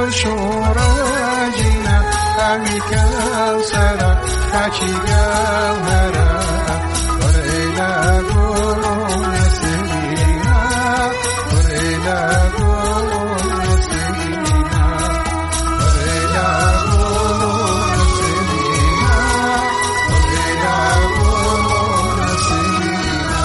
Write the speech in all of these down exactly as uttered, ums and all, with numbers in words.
شورا جینا همی کوثر حکی گوهره بریلا گلون سرینا بریلا گلون سرینا بریلا گلون سرینا بریلا گلون سرینا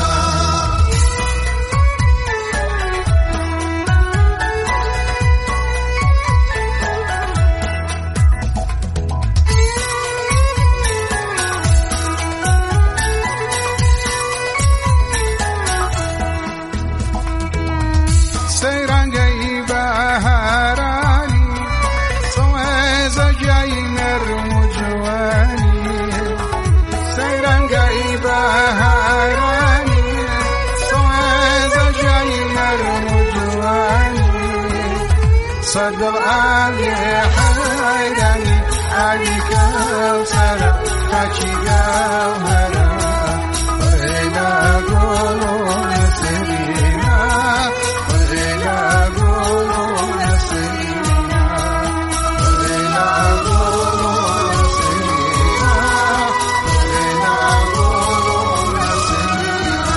سیرنگی بهرانی سوز جای نرم و جوانی سیرنگی بهرانی سوز جای نرم و جوانی صدق علی حیرانی علی کوثر حکی گوهره بریلا گلون سرینا بریلا گلون سرینا بریلا گلون سرینا بریلا گلون سرینا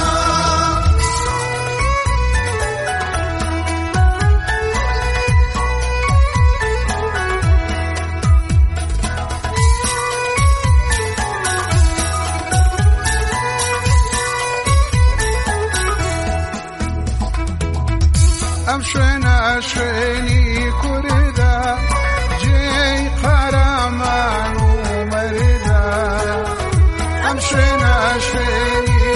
امشونا اشوینی کرده جی قرمان و مرده امشونا اشوینی